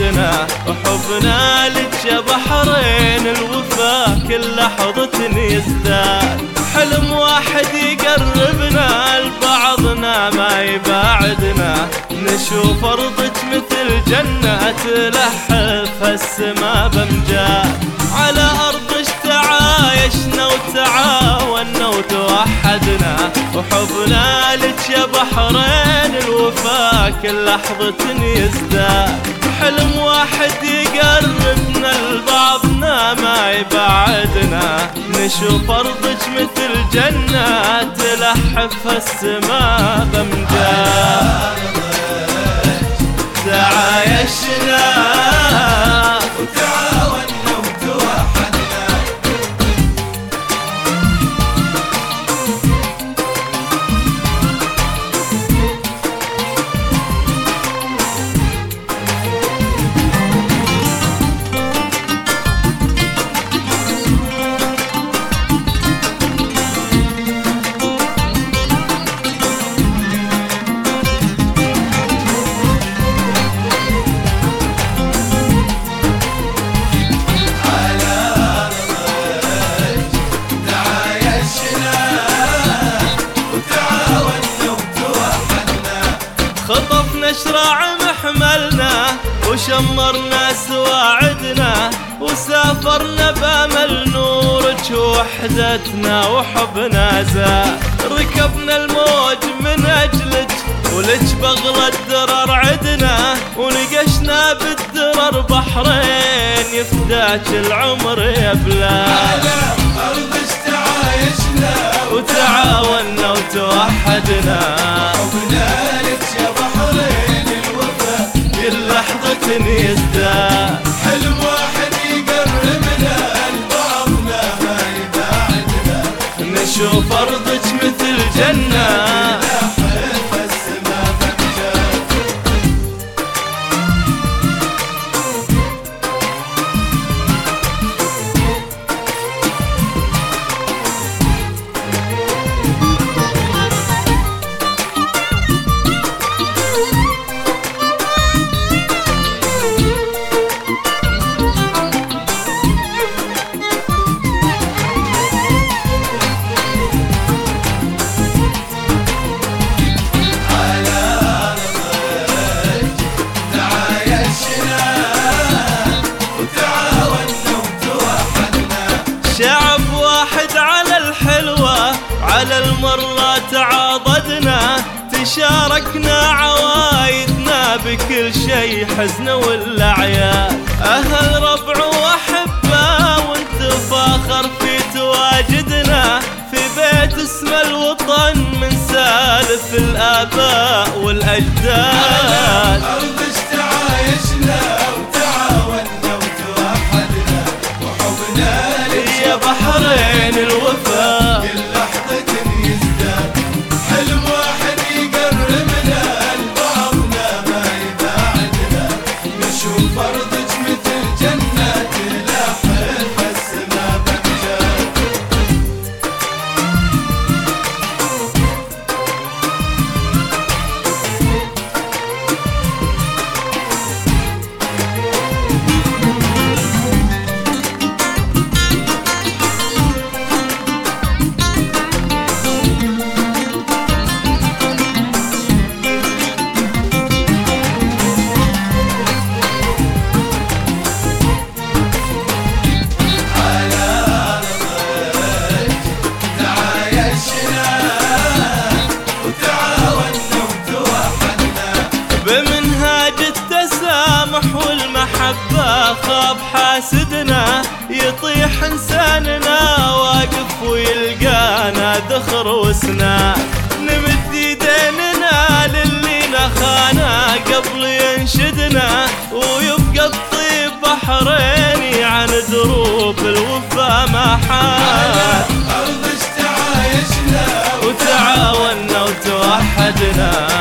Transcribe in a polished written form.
وعدنا، وحبنا لك يا بحرين الوفا كل لحظة يزداد. حلم واحد يقربنا لبعضنا ما يباعدنا، نشوف أرضك مثل جنة تلحف السما بأمجاد. على أرضك تعايشنا وتعاوننا وتوحدنا، وحبنا لك يا بحرين الوفا كل لحظة يزداد. حلم واحد يقربنا لبعضنا ما يبعدنا، نشوف أرضك مثل جنة تلحف السما بأمجاد. تعايشنا وتعاوننا وتوحدنا، خطفنا شراع محملنا وشمرنا سواعدنا، وسافرنا بأمل نورك وحدتنا وحبنا زاد. ركبنا الموج من أجلك ولك بغلى الدرر عدنا، ونقشنا بالدرر بحرين يفداك العمر يا بلاد. على أرضك تعايشنا وتعاوننا وتوحدنا، وحبنا لك يا بحرين الوفا كل لحظة يزداد. حلم واحد يقربنا لبعضنا ما يبعدنا، نشوف أرضك مثل جنة تلحف السما بأمجاد. شعب واحد على الحلوة على المرة تعاضدنا، تشاركنا عوايدنا بكل شي حزن والأعياد. أهل ربع وأحبة وانت فاخر في تواجدنا، في بيت اسم الوطن من سالف الآباء والأجداد. أرضك تعايشنا وتعاوننا وتوحدنا، وحبنا يا بحرين الوفا كل لحظة يزداد. حلم واحد يقربنا لبعضنا ما يبعدنا، نشوف أرضك مثل جنة تلحف السما بأمجاد. بمنهاج التسامح والمحبة خاب حاسدنا، يطيح إنساننا واقف ويلقانا ذخر وسنا. نمد يديننا للي نخانا قبل ينشدنا، ويبقى الطيب بحريني عن دروب الوفا ما حال. أرضك تعايشنا وتعاوننا وتوحدنا،